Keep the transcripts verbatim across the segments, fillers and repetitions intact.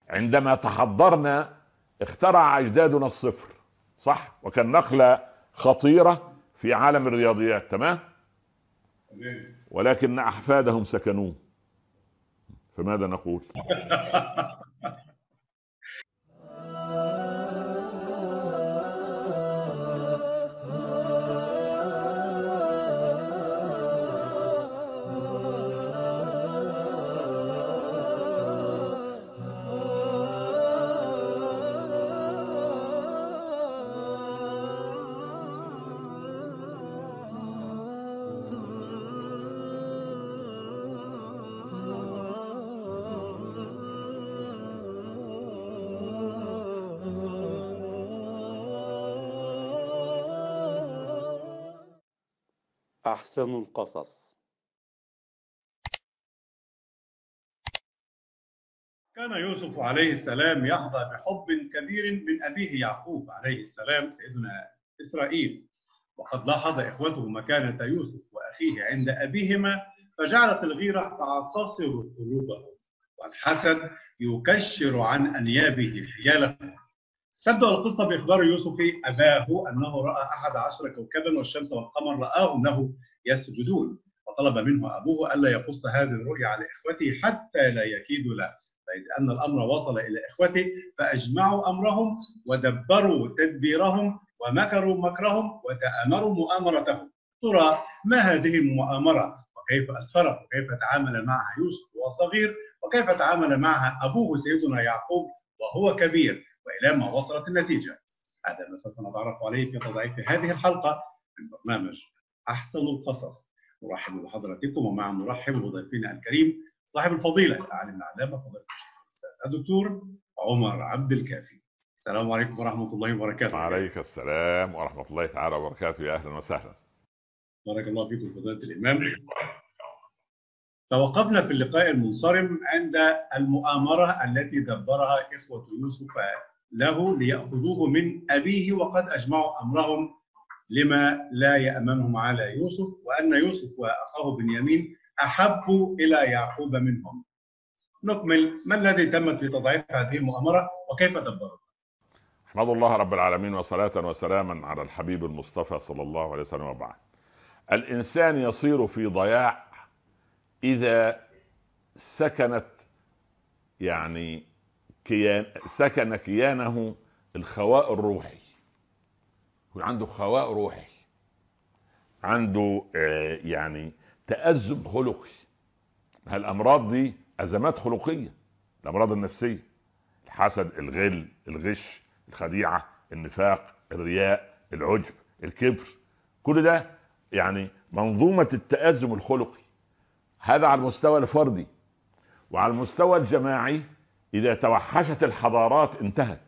عندما تحضرنا اخترع أجدادنا الصفر، صح، وكان نقلة خطيرة في عالم الرياضيات، تمام، ولكن أحفادهم سكنوه، فماذا نقول؟ أحسن القصص. كان يوسف عليه السلام يحظى بحب كبير من أبيه يعقوب عليه السلام سيدنا إسرائيل، وقد لاحظ إخوته مكانة يوسف وأخيه عند أبيهما، فجعلت الغيرة تعتصر قلوبهم والحسد يكشر عن أنيابه حيالهم. تبدأ القصة بإخبار يوسف أباه أنه رأى أحد عشر كوكبا والشمس والقمر رآهم له يسجدون، وطلب منه أبوه ألا يقص هذه الرؤيا على إخوته حتى لا يكيدوا له. فإذ أن الأمر وصل إلى إخوته فأجمعوا أمرهم ودبروا تدبيرهم ومكروا مكرهم وتآمروا مؤامرتهم. ترى ما هذه المؤامرة وكيف أسفرت وكيف تعامل معها يوسف وهو صغير وكيف تعامل معها أبوه سيدنا يعقوب وهو كبير، وإلى ما وصلت النتيجة؟ هذا ما سوف نتعرف عليه في تضعيف هذه الحلقة من برنامج أحسن القصص. نرحب بحضراتكم ومع نرحب بضيفنا الكريم صاحب الفضيلة العالم العلامة فضيلة الدكتور عمر عبد الكافي. السلام عليكم ورحمة الله وبركاته. وعليك السلام ورحمة الله تعالى وبركاته، يا أهلا وسهلا. بارك الله فيكم فضيلة الإمام. توقفنا في اللقاء المنصرم عند المؤامرة التي دبرها إخوة يوسف له ليأخذوه من أبيه، وقد أجمعوا أمرهم لما لا يأمنهم على يوسف، وأن يوسف وأخاه بنيامين أحبوا إلى يعقوب منهم. نكمل، ما الذي تم في تضعيف هذه المؤامرة وكيف دبروا؟ أحمد الله رب العالمين وصلاة وسلاما على الحبيب المصطفى صلى الله عليه وسلم، وبعد. الإنسان يصير في ضياع إذا سكنت يعني كيان سكن كيانه الخواء الروحي، عنده خواء روحي، عنده يعني تأزم خلقي. هالأمراض دي أزمات خلقية، الأمراض النفسية، الحسد، الغل، الغش، الخديعة، النفاق، الرياء، العجب، الكبر، كل ده يعني منظومة التأزم الخلقي. هذا على المستوى الفردي، وعلى المستوى الجماعي إذا توحشت الحضارات انتهت.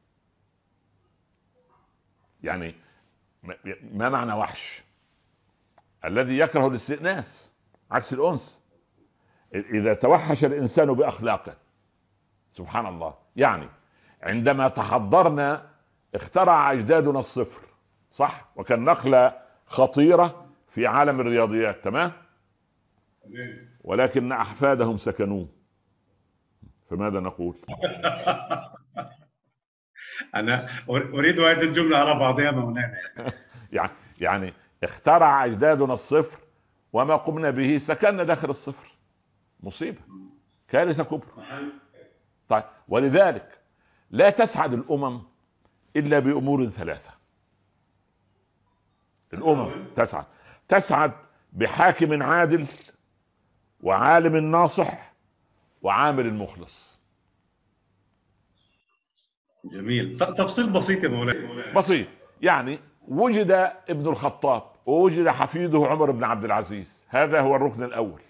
يعني ما معنى وحش؟ الذي يكره الاستئناس عكس الأنس. إذا توحش الإنسان بأخلاقه، سبحان الله. يعني عندما تحضرنا اخترع أجدادنا الصفر، صح، وكان نقلة خطيرة في عالم الرياضيات، تمام، ولكن أحفادهم سكنوه، فماذا نقول؟ أنا أريد هذه الجملة على بعضها مولانا. يعني يعني اخترع أجدادنا الصفر وما قمنا به سكننا داخل الصفر. مصيبة، كارثة كبرى. طيب، ولذلك لا تسعد الأمم إلا بأمور ثلاثة. الأمم تسعد تسعد بحاكم عادل، وعالم ناصح، وعامل مخلص. جميل. تفصيل بسيط يا مولانا. بسيط. يعني وجد ابن الخطاب ووجد حفيده عمر بن عبد العزيز، هذا هو الركن الأول.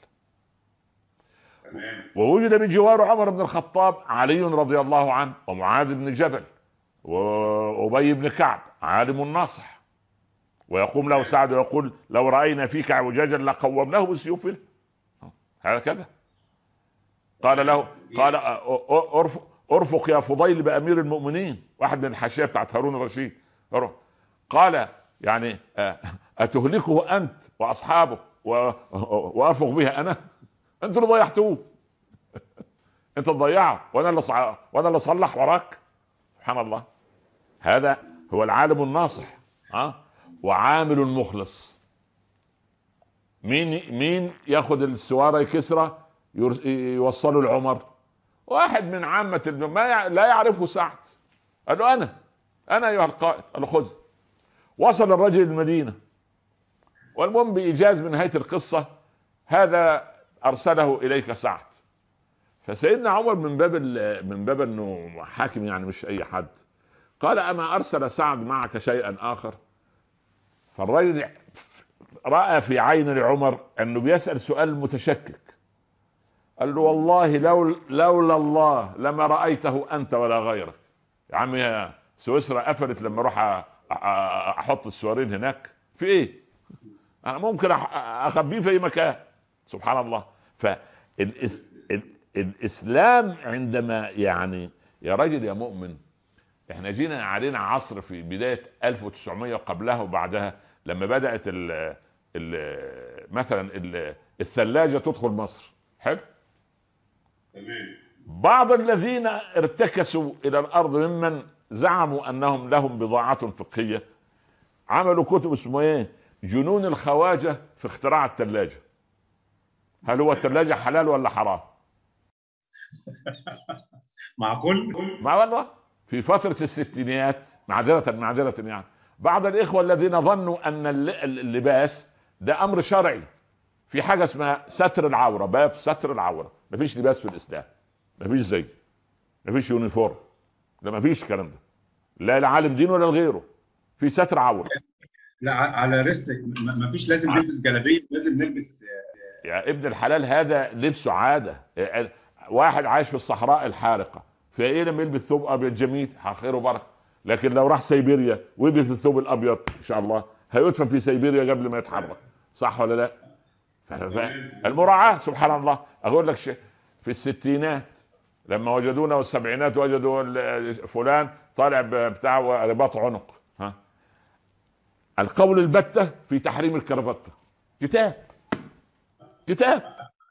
ووجد بجوار عمر بن الخطاب علي رضي الله عنه، ومعاذ بن جبل، وأبي بن كعب عالم ناصح، ويقوم له سعد ويقول لو رأينا فيك اعوجاجا لقومناه بسيوفنا. هكذا قال له، قال ارفق يا فضيل بأمير المؤمنين، واحد من الحاشية بتاعت هارون الرشيد. قال يعني أتهلكه أنت وأصحابه وأرفق بها أنا؟ أنتوا اللي ضيعتوه. انت تضيعه وانا اللي صع... وانا اللي صلح وراك. سبحان الله. هذا هو العالم الناصح. ها وعامل مخلص. مين مين ياخذ السواره كسرى يوصله لعمر؟ واحد من عامه ما يع... لا يعرفه سعد. قال له انا انا ايها القائد. قال له خذ. وصل الرجل المدينه، والمهم بايجاز من نهايه القصه هذا ارسله اليك سعد. فسيدنا عمر من باب من باب انه حاكم يعني مش اي حد، قال اما ارسل سعد معك شيئا اخر؟ فالرجل راى في عين لعمر انه بيسال سؤال متشكك. قال له والله لو لولا الله لما رايته انت ولا غيرك. يا عم يا سويسرا قفلت لما اروح احط السوارين هناك في ايه؟ انا ممكن اخبيه في اي مكان. سبحان الله. فالاسلام عندما يعني يا راجل يا مؤمن، احنا جينا علينا عصر في بدايه ألف وتسعمائة وقبلها وبعدها لما بدات ال ال مثلا ال الثلاجه تدخل مصر. حلو. بعض الذين ارتكسوا الى الارض ممن زعموا انهم لهم بضاعه فقهيه عملوا كتب اسمه ايه؟ جنون الخواجه في اختراع الثلاجه. هل هو الثلاجه حلال ولا حرام؟ معقول؟ ما والله في فتره الستينيات معذره معذره يعني بعض الاخوه الذين ظنوا ان اللباس ده امر شرعي، في حاجه اسمها ستر العوره، باب ستر العوره. مفيش لباس في الاسلام، مفيش زي، مفيش يونيفورم، ده مفيش الكلام ده، لا لعالم دين ولا لغيره. في ستر عوره. لا على ريستك، مفيش لازم نلبس جلابيه، لازم نلبس يا ابن الحلال هذا لبسه عاده. واحد عايش في الصحراء الحارقه في ايه لما يلبس ثوب ابيض جميل خير وبركه، لكن لو راح سيبيريا ويلبس الثوب الابيض ان شاء الله هيدفن في سيبيريا قبل ما يتحرك. صح ولا لا؟ المراعاه. سبحان الله. اقول لك شيء، في الستينات لما وجدونا والسبعينات وجدوا فلان طالع بتاع رباط عنق، ها القول البتة في تحريم الكرافتة. كتاب كتاب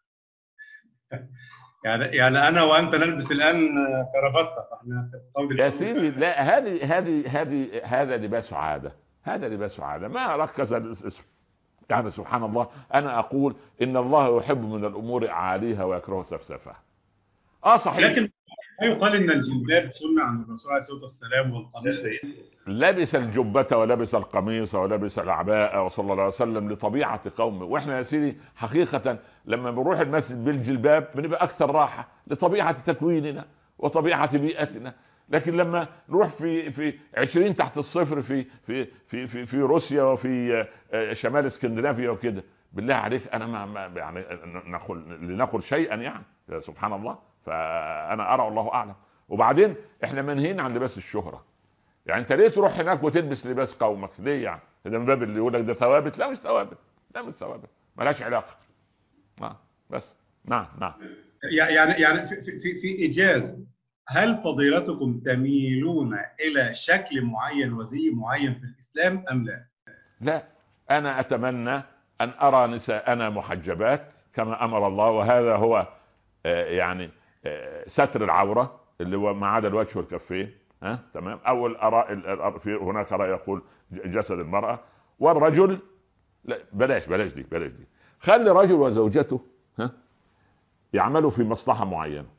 يعني يعني انا وانت نلبس الان كرافتة، فاحنا في القول يا سيدي. لا هذه هذه هذه هذا لباس عاده، هذا لباس عاده ما ركز الاسم. يعني سبحان الله. انا اقول ان الله يحب من الامور اعاليها ويكره سفسفها. اه صحيح. لكن لا يقال ان الجلباب سنه عن الرسول عليه الصلاه والسلام والقميص. لبس الجبة ولبس القميص ولبس العباءة وصلى الله عليه وسلم لطبيعة قومه. واحنا يا سيدي حقيقة لما بنروح المسجد بالجلباب بنبقى اكثر راحة لطبيعة تكويننا وطبيعة بيئتنا. لكن لما نروح في في عشرين تحت الصفر في في في في, في روسيا وفي شمال اسكندنافيا وكده، بالله عليك انا ما يعني نقول لنقل شيئا يعني سبحان الله. فانا ارى الله اعلم. وبعدين احنا منهيين عن لباس الشهرة. يعني انت ليه تروح هناك وتلبس لباس قومك؟ ليه يعني؟ ده من باب اللي يقول لك ده ثوابت. لا مش ثوابت، لا مش ثوابت، مالهاش علاقه. نعم بس نعم نعم. يعني يعني في في في ايجاز، هل فضيلتكم تميلون الى شكل معين وزي معين في الاسلام ام لا؟ لا انا اتمنى ان ارى نساءنا محجبات كما امر الله، وهذا هو آه يعني آه ستر العوره اللي هو ما عدا الوجه والكفين. ها تمام. اول اراء في هناك راي يقول جسد المراه والرجل. لا بلاش بلاش دي بلاش دي. خلي رجل وزوجته ها يعملوا في مصلحه معينه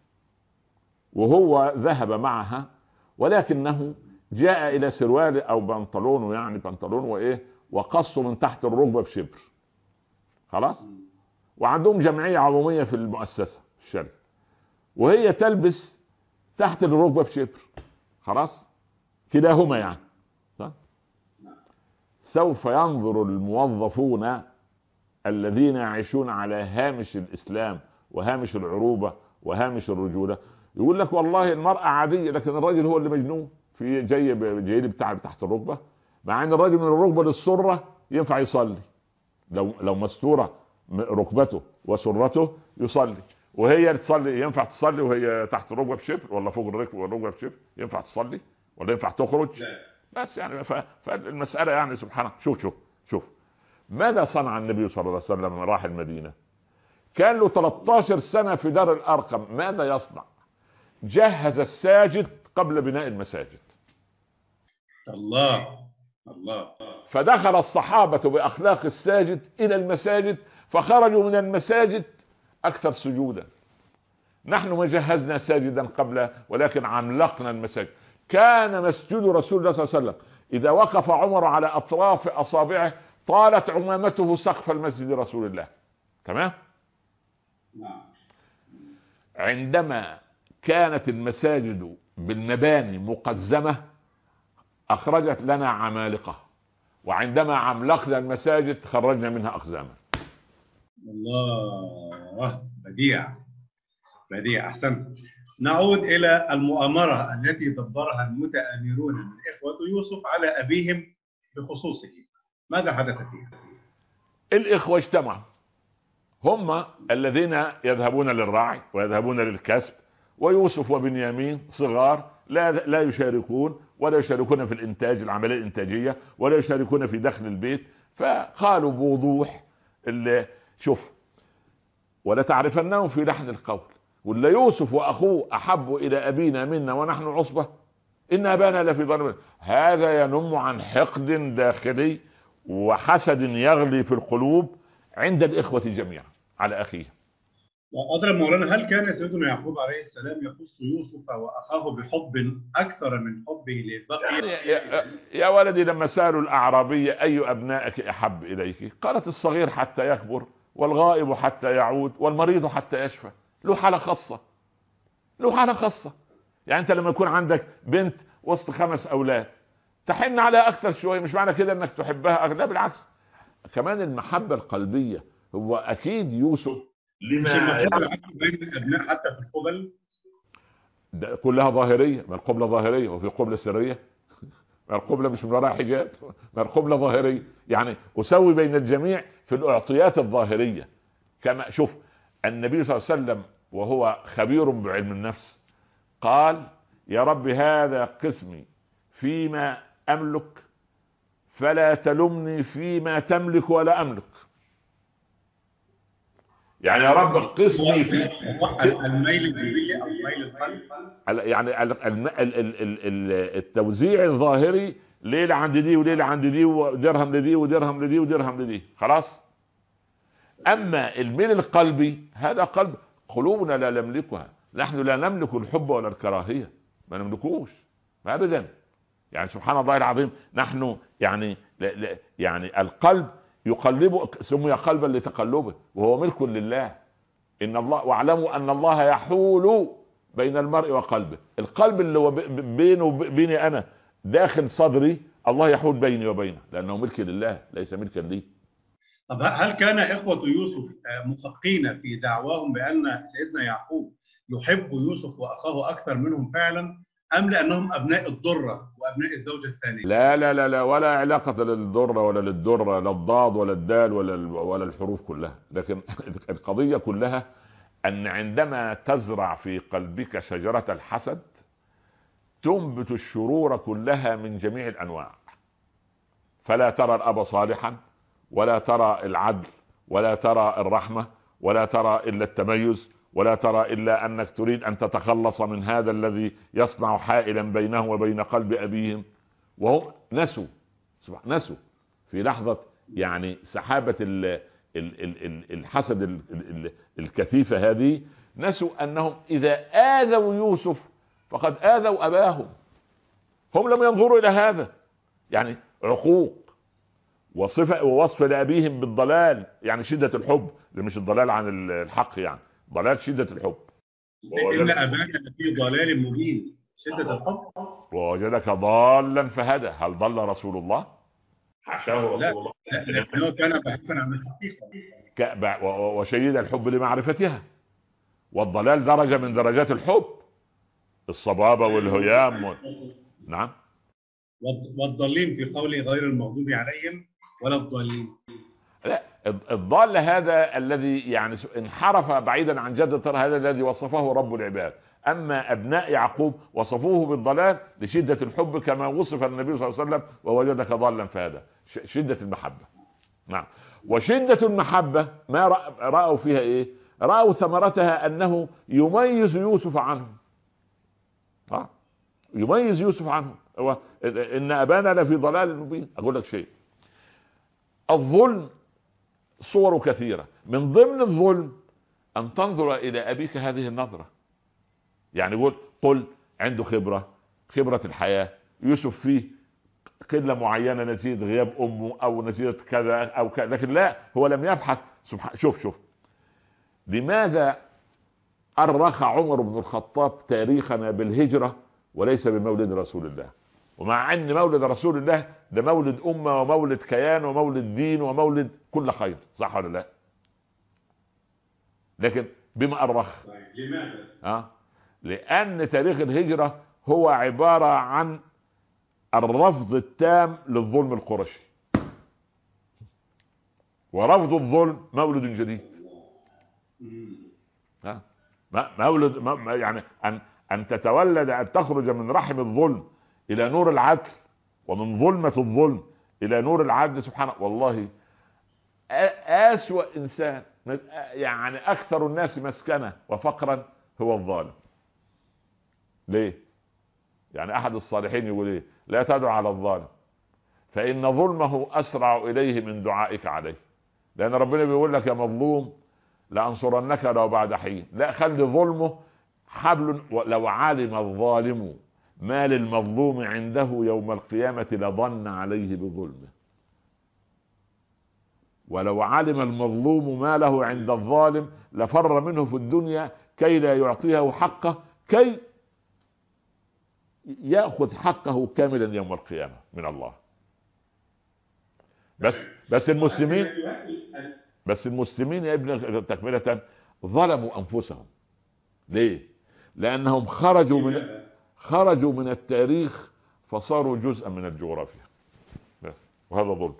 وهو ذهب معها، ولكنه جاء الى سروال او بنطلون، يعني بنطلون وايه وقصه من تحت الركبه بشبر. خلاص. وعندهم جمعيه عموميه في المؤسسه الشركه وهي تلبس تحت الركبه بشبر. خلاص كلاهما يعني صح؟ سوف ينظر الموظفون الذين يعيشون على هامش الإسلام وهامش العروبة وهامش الرجولة، يقول لك والله المرأة عادية لكن الراجل هو اللي مجنون في جاي جاي بتاع تحت الركبة، مع ان الراجل من الركبة للسرة ينفع يصلي لو لو مستورة ركبته وسرته يصلي، وهي تصلي ينفع تصلي وهي تحت الركبة بشبر ولا فوق الركبة والركبة بشبر؟ ينفع تصلي ولا ينفع تخرج؟ بس يعني فالمسألة يعني سبحان. شوف شوف شوف ماذا صنع النبي صلى الله عليه وسلم لما راح المدينة؟ كان له ثلاثة عشر سنة في دار الأرقم. ماذا يصنع؟ جهز الساجد قبل بناء المساجد. الله الله. فدخل الصحابة بأخلاق الساجد إلى المساجد، فخرجوا من المساجد أكثر سجودا. نحن ما جهزنا ساجدا قبل، ولكن عملقنا المساجد. كان مسجد رسول الله صلى الله عليه وسلم إذا وقف عمر على أطراف أصابعه طالت عمامته سقف المسجد رسول الله. تمام. عندما كانت المساجد بالمباني مقزمة أخرجت لنا عمالقة، وعندما عملقنا المساجد خرجنا منها أقزاما. الله، بديع بديع، أحسنت. نعود إلى المؤامرة التي دبرها المتآمرون من إخوة يوسف على أبيهم بخصوصه، ماذا حدث فيها؟ الإخوة اجتمعوا، هم الذين يذهبون للرعي ويذهبون للكسب، ويوسف وبنيامين صغار لا لا يشاركون ولا يشاركون في الإنتاج، العملية الإنتاجية، ولا يشاركون في دخل البيت. فقالوا بوضوح اللي شوف ولا تعرفنهم في لحن القول، ولا يوسف واخوه احب الى ابينا منا ونحن عصبة ان ابانا لفي ضلال. هذا ينم عن حقد داخلي وحسد يغلي في القلوب عند الاخوة جميعا على اخيه. أضرب مولانا، هل كان سيدنا يعقوب عليه السلام يخص يوسف واخاه بحب اكثر من حبه للبقية؟ يعني يا, يا ولدي لما سالوا الاعرابية اي ابنائك احب اليك، قالت الصغير حتى يكبر، والغائب حتى يعود، والمريض حتى يشفى. له حالة خاصة، له حالة خاصة. يعني انت لما يكون عندك بنت وسط خمس اولاد تحن على اكثر شوية، مش معنى كده انك تحبها، لا بالعكس. كمان المحبة القلبية، هو اكيد يوسف لما بين الابناء حتى في القبل ده كلها ظاهرية، ما القبلة ظاهرية وفي قبلة سرية، ما القبلة مش من وراء حجاب، ما القبلة ظاهرية. يعني اسوي بين الجميع في الاعطيات الظاهرية. كما شوف النبي صلى الله عليه وسلم وهو خبير بعلم النفس قال يا رب هذا قسمي فيما أملك فلا تلمني فيما تملك ولا أملك. يعني يا رب قسمي في الميل الجبلي أو ميل القلب، يعني التوزيع الظاهري، ليلة عند دي وليلة عند دي ودرهم لدي ودرهم لدي ودرهم لدي، خلاص. اما الميل القلبي هذا قلب قلوبنا لا نملكها، نحن لا نملك الحب ولا الكراهية، ما نملكوش ابدا. يعني سبحان الله العظيم، نحن يعني لا لا يعني القلب يقلبه، سمي قلبا لتقلبه، وهو ملك لله. ان الله واعلموا ان الله يحول بين المرء وقلبه. القلب اللي هو بينه وبيني انا داخل صدري، الله يحول بيني وبينه، لانه ملك لله ليس ملكا لي. طب هل كان إخوة يوسف محقين في دعواهم بأن سيدنا يعقوب يحب يوسف وأخاه أكثر منهم فعلا، أم لأنهم أبناء الضرة وأبناء الزوجة الثانية؟ لا لا لا لا، ولا علاقة للضرة ولا للدرة، لا الضاد ولا الدال ولا ولا الحروف كلها. لكن القضية كلها أن عندما تزرع في قلبك شجرة الحسد تنبت الشرور كلها من جميع الأنواع. فلا ترى الأب صالحا، ولا ترى العدل، ولا ترى الرحمة، ولا ترى إلا التميز، ولا ترى إلا أنك تريد أن تتخلص من هذا الذي يصنع حائلا بينه وبين قلب أبيهم. وهم نسوا نسوا في لحظة يعني سحابة الحسد الكثيفة هذه، نسوا أنهم إذا آذوا يوسف فقد آذوا أباهم. هم لم ينظروا إلى هذا، يعني عقوق وصفة ووصف لأبيهم بالضلال، يعني شدة الحب، ده مش الضلال عن الحق، يعني ضلال شدة الحب. إن أباك في ضلال مبين، شدة الحب. ووجدك ضالا فهدى، هل ضل رسول الله؟ حاشاه رسول الله، لأنه كان باحثا عن الحقيقة وشديد الحب لمعرفتها. والضلال درجة من درجات الحب، الصبابة والهيام و... نعم. والضالين في قوله غير المغضوب عليهم ولا الضالين. لا، الضال هذا الذي يعني انحرف بعيدا عن جدة، هذا الذي وصفه رب العباد. اما ابناء يعقوب وصفوه بالضلال لشدة الحب كما وصف النبي صلى الله عليه وسلم ووجدك ضالا فهذا شدة المحبة. نعم. وشدة المحبة ما رأوا فيها ايه؟ رأوا ثمرتها انه يميز يوسف عنهم. اه يميز يوسف عنه. هو ان ابانا لفي ضلال مبين. اقول لك شيء، الظلم صور كثيرة، من ضمن الظلم ان تنظر الى ابيك هذه النظرة. يعني قول قل عنده خبرة خبرة الحياة، يوسف فيه قلة معينة نتيجة غياب امه او نتيجة كذا او كذا، لكن لا، هو لم يبحث. سبحان شوف شوف لماذا أرخ عمر بن الخطاب تاريخنا بالهجرة وليس بمولد رسول الله، ومع ان مولد رسول الله ده مولد امة ومولد كيان ومولد دين ومولد كل خير، صح ولا لا؟ لكن بما أرخ؟ لماذا؟ أه؟ لأن تاريخ الهجرة هو عبارة عن الرفض التام للظلم القرشي، ورفض الظلم مولد جديد. ها مولد ما يعني ان ان تتولد، ان تخرج من رحم الظلم الى نور العدل، ومن ظلمة الظلم الى نور العدل. سبحانه والله اسوأ انسان، يعني اكثر الناس مسكنة وفقرا هو الظالم. ليه؟ يعني احد الصالحين يقول ايه؟ لا تدع على الظالم فان ظلمه اسرع اليه من دعائك عليه. لان ربنا بيقول لك يا مظلوم لانصرنك لو بعد حين، لا خلي ظلمه حبل. لو علم الظالم ما للمظلوم عنده يوم القيامة لظن عليه بظلمه، ولو علم المظلوم ما له عند الظالم لفر منه في الدنيا كي لا يعطيه حقه، كي يأخذ حقه كاملا يوم القيامة من الله. بس بس المسلمين بس المسلمين يا ابن تكملة ظلموا أنفسهم. ليه؟ لأنهم خرجوا من خرجوا من التاريخ فصاروا جزءا من الجغرافيا بس، وهذا ظلم.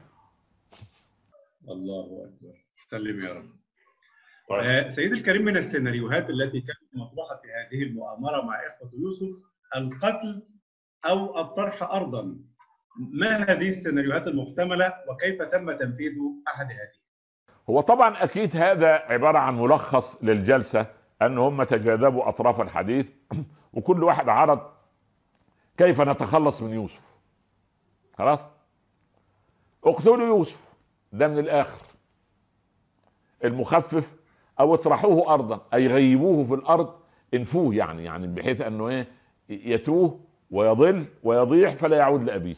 الله أكبر، سلم يا رب. آه سيدي الكريم، من السيناريوهات التي كانت مطروحة في هذه المؤامرة مع إخوة يوسف القتل أو الطرح أرضا. ما هذه السيناريوهات المحتملة وكيف تم تنفيذ أحد هذه؟ هو طبعا أكيد هذا عبارة عن ملخص للجلسة، أن هم تجاذبوا أطراف الحديث وكل واحد عرض كيف نتخلص من يوسف. خلاص، اقتلوا يوسف ده من الآخر المخفف، او اطرحوه ارضا اي غيبوه في الارض، انفوه يعني يعني بحيث انه ايه يتوه ويضل ويضيع فلا يعود لابيه.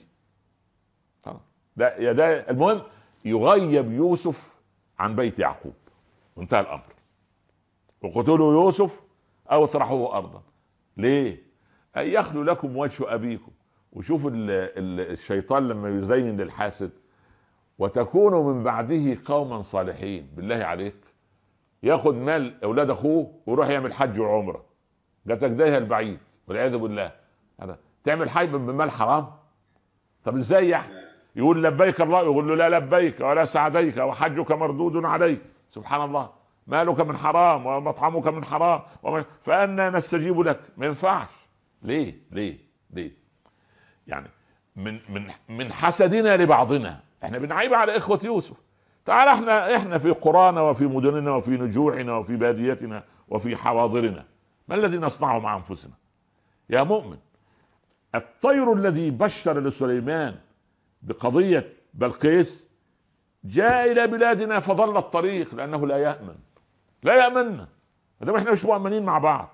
ده يا ده المهم يغيب يوسف عن بيت يعقوب وانتهى الامر. وقتلوا يوسف او اطرحوه ارضا. ليه؟ اي يخلو لكم وجه ابيكم. وشوف ال ال الشيطان لما يزين للحاسد وتكونوا من بعده قوما صالحين. بالله عليك ياخد مال اولاد اخوه ويروح يعمل حج وعمره، جاتك ده البعيد والعياذ بالله. هذا تعمل حج بمال حرام؟ طب ازاي يعني؟ يقول لبيك الله، يقول له لا لبيك ولا سعديك وحجك مردود عليك. سبحان الله، مالك من حرام ومطعمك من حرام وما... فأنا نستجيب لك. ما ينفعش. ليه ليه ليه؟ يعني من من من حسدنا لبعضنا. احنا بنعيب على اخوة يوسف. تعال احنا احنا في قرانا وفي مدننا وفي نجوعنا وفي باديتنا وفي حواضرنا، ما الذي نصنعه مع انفسنا يا مؤمن؟ الطير الذي بشر لسليمان بقضية بلقيس جاء الى بلادنا فضل الطريق لانه لا يأمن. لا يأمننا ما احنا مش مؤمنين مع بعض.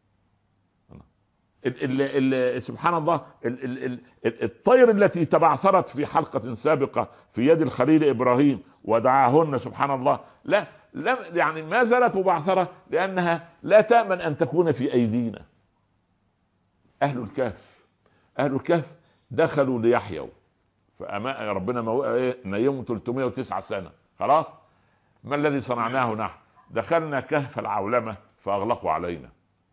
ال ال ال سبحان الله، ال ال ال الطير التي تبعثرت في حلقة سابقة في يد الخليل إبراهيم ودعاهن سبحان الله، لا لم يعني ما زالت مبعثرة لأنها لا تأمن أن تكون في أيدينا. أهل الكهف أهل الكهف دخلوا ليحيوا فأما ربنا نيمهم ثلاثمائة وتسعة سنة. خلاص، ما الذي صنعناه نحن؟ دخلنا كهف العولمة فأغلقوا علينا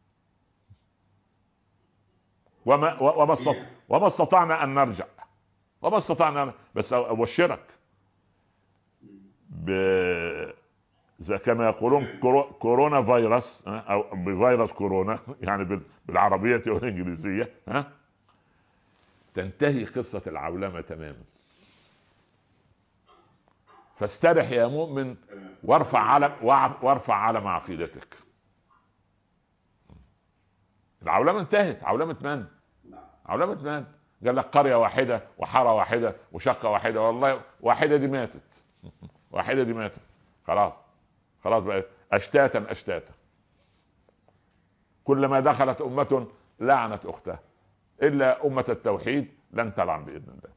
وما وما استطعنا وما استطعنا ان نرجع وما استطعنا. بس ابشرك ب زي كما يقولون كورونا فيروس او بفيروس كورونا يعني بالعربيه والانجليزيه، ها تنتهي قصه العولمه تماما. فاسترح يا مؤمن وارفع علم وارفع علم عقيدتك. العولمه انتهت. عولمه من؟ عولمه من؟ قال لك قريه واحده وحاره واحده وشقه واحده. والله واحده دي ماتت. واحده دي ماتت خلاص. خلاص بقت اشتاتا اشتاتا. كلما دخلت امه لعنت اختها، الا امه التوحيد لن تلعن باذن الله.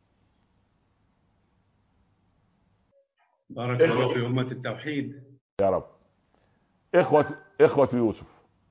بارك الله في امه التوحيد يا رب. اخوه اخوه يوسف،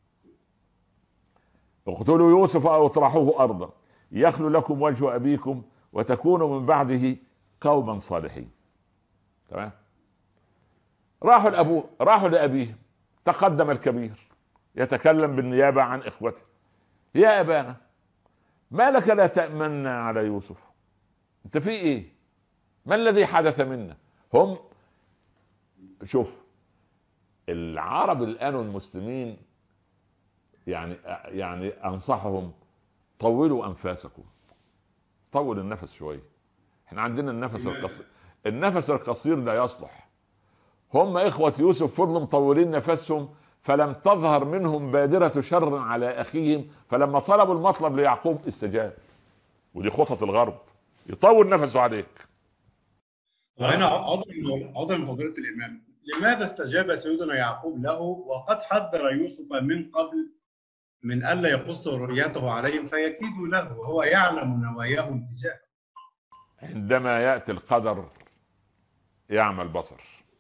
اقتلوا يوسف او اطرحوه ارضا يخلو لكم وجه ابيكم وتكونوا من بعده قوما صالحين. تمام. راحوا لابوه، راحوا لابيه. تقدم الكبير يتكلم بالنيابه عن اخوته. يا ابانا ما لك لا تأمنا على يوسف؟ انت في ايه؟ ما الذي حدث منا؟ هم شوف العرب الان والمسلمين، يعني يعني انصحهم طولوا انفاسكم. طول النفس شويه. احنا عندنا النفس القصير، النفس القصير لا يصلح. هم اخوة يوسف فضلوا مطولين نفسهم، فلم تظهر منهم بادرة شر على اخيهم، فلما طلبوا المطلب ليعقوب استجاب. ودي خطط الغرب، يطول نفسه عليك. وهنا عذر عذر فضيلة الإمام، لماذا استجاب سيدنا يعقوب له وقد حذر يوسف من قبل من ألا يقص رؤيته عليهم فيكيدوا له وهو يعلم نواياهم تجاهه؟ عندما يأتي القدر يعمى البصر.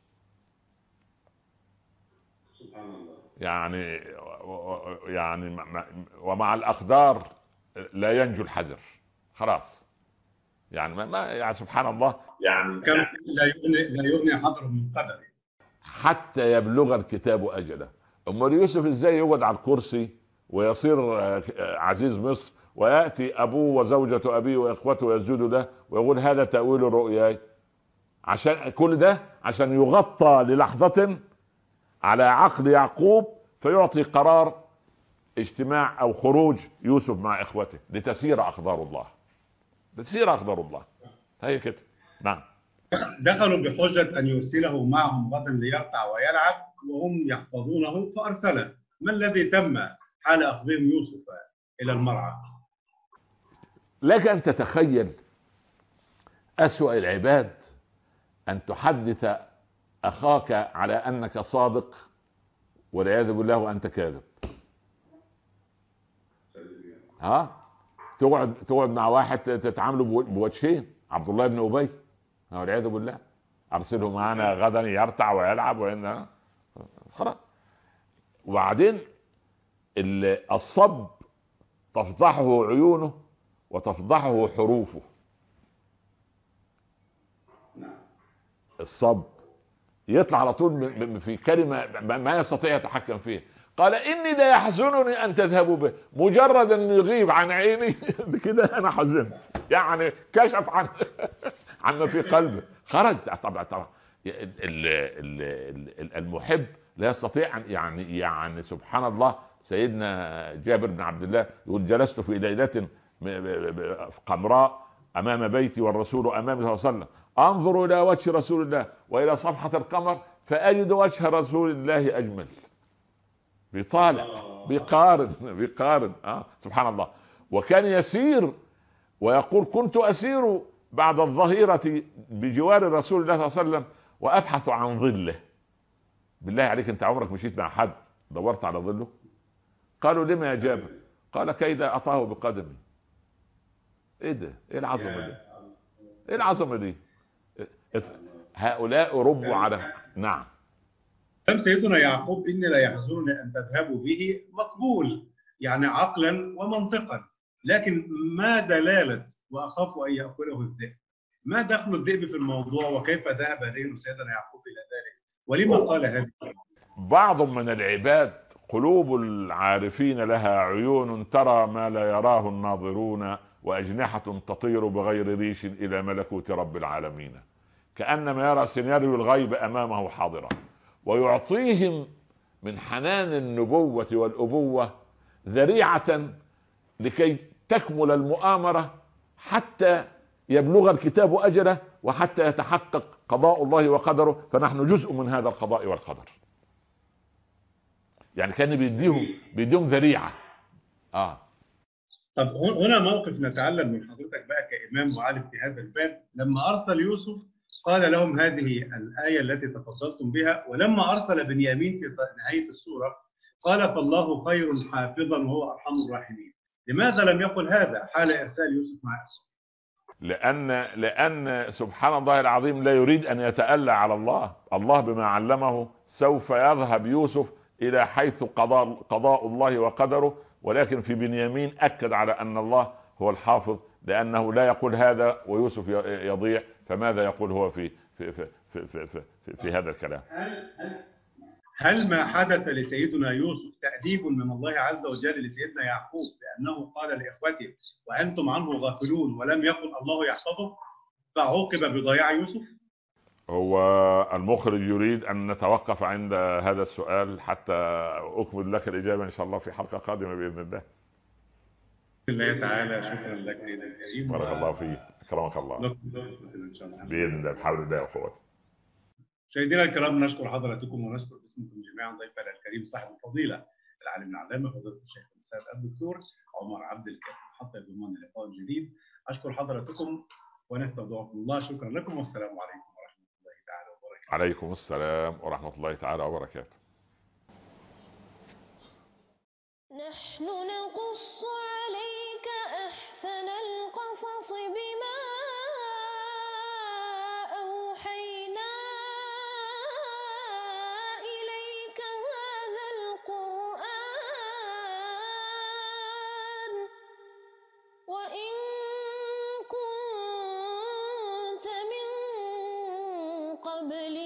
سبحان الله. يعني يعني ومع الأقدار لا ينجو الحذر. خلاص. يعني ما يعني سبحان الله، يعني كم لا يغني لا يغني حذر من قدر حتى يبلغ الكتاب أجله. أمال يوسف ازاي يقعد على الكرسي ويصير عزيز مصر ويأتي أبوه وزوجة أبيه وإخوته يسجدوا له ويقول هذا تأويل رؤياي؟ عشان كل ده عشان يغطى للحظة على عقل يعقوب فيعطي قرار اجتماع أو خروج يوسف مع إخوته لتسير أقدار الله. تسير أقدار الله. هي كده. نعم. دخلوا بحجة أن يرسله معهم غدا ليرتع ويلعب وهم يحفظونه فأرسله. ما الذي تم حال أخذهم يوسف إلى المرعى؟ لك أن تتخيل أسوأ العباد أن تحدث أخاك على أنك صادق والعياذ بالله وأنت كاذب. ها تقعد تقعد مع واحد تتعاملوا بوجهين، عبد الله بن أبي والعياذ بالله، أرسله معنا غدا يرتع ويلعب وإن خلاص. وبعدين الصب تفضحه عيونه وتفضحه حروفه. الصب يطلع على طول في كلمة ما يستطيع يتحكم فيها. قال إني لا يحزنني أن تذهبوا به. مجرد أن يغيب عن عيني كده أنا حزنت، يعني كشف عن عما في قلبه، خرج. طبعا طبعا المحب لا يستطيع أن يعني يعني سبحان الله. سيدنا جابر بن عبد الله يقول جلست في ليلة قمراء أمام بيتي والرسول أمامي صلى الله عليه وسلم، انظر الى وجه رسول الله والى صفحة القمر فاجد وجه رسول الله اجمل. بيطالع بيقارن بيقارن اه سبحان الله. وكان يسير ويقول كنت اسير بعد الظهيرة بجوار رسول الله صلى الله عليه وسلم وابحث عن ظله. بالله عليك انت عمرك مشيت مع حد دورت على ظله؟ قالوا لما يا جابر؟ قال كيد اطاه بقدمي. ايه ده؟ ايه العظمة دي؟ ايه العظمة دي؟ هؤلاء ربوا على نعم. كلام سيدنا يعقوب إني لا يحزنني أن تذهبوا به مقبول يعني عقلا ومنطقا، لكن ما دلالة وأخاف أن يأكله الذئب؟ ما دخل الذئب في الموضوع وكيف ذهب ذهن سيدنا يعقوب إلى ذلك؟ ولما قال هذا؟ بعض من العباد قلوب العارفين لها عيون ترى ما لا يراه الناظرون وأجنحة تطير بغير ريش إلى ملكوت رب العالمين، كأنما يرى سيناريو الغيب أمامه حاضرا. ويعطيهم من حنان النبوة والأبوة ذريعة لكي تكمل المؤامرة حتى يبلغ الكتاب أجله وحتى يتحقق قضاء الله وقدره، فنحن جزء من هذا القضاء والقدر. يعني كان بيديهم بيديهم ذريعة اه طب هنا موقف نتعلم من حضرتك بقى كإمام وعالم في هذا الباب. لما أرسل يوسف قال لهم هذه الآية التي تفضلتم بها، ولما أرسل بنيامين في نهاية السورة قال فالله خير حافظا وهو أرحم الراحمين. لماذا لم يقل هذا حال إرسال يوسف مع إسرائيل؟ لأن لأن سبحان الله العظيم لا يريد أن يتألى على الله. الله بما علمه سوف يذهب يوسف إلى حيث قضاء قضاء الله وقدره، ولكن في بنيامين أكد على أن الله هو الحافظ، لأنه لا يقول هذا ويوسف يضيع، فماذا يقول هو في في في في في, في, في, في هذا الكلام؟ هل ما حدث لسيدنا يوسف تأديب من الله عز وجل لسيدنا يعقوب بأنه قال لإخوته وأنتم عنه غافلون ولم يقل الله يحفظه فعوقب بضياع يوسف؟ هو المخرج يريد أن نتوقف عند هذا السؤال حتى أكمل لك الإجابة إن شاء الله في حلقة قادمة بإذن الله. بإذن الله تعالى. شكرا لك سيدنا الكريم. بارك الله فيك، أكرمك الله. بإذن الله بحول الله وقوته. مشاهدينا الكرام، نشكر حضراتكم ونشكر باسمكم جميعا ضيفنا الكريم صاحب الفضيلة العالم العلامة فضيلة الشيخ الأستاذ الدكتور عمر عبد الكافي. حتى يضمن لقاء جديد. أشكر حضراتكم ونستودعكم الله. شكرا لكم والسلام عليكم ورحمة الله تعالى وبركاته. عليكم السلام ورحمة الله تعالى وبركاته. نحن نقص عليك أحسن القصص بما أوحينا إليك هذا القرآن وإن كنت من قبله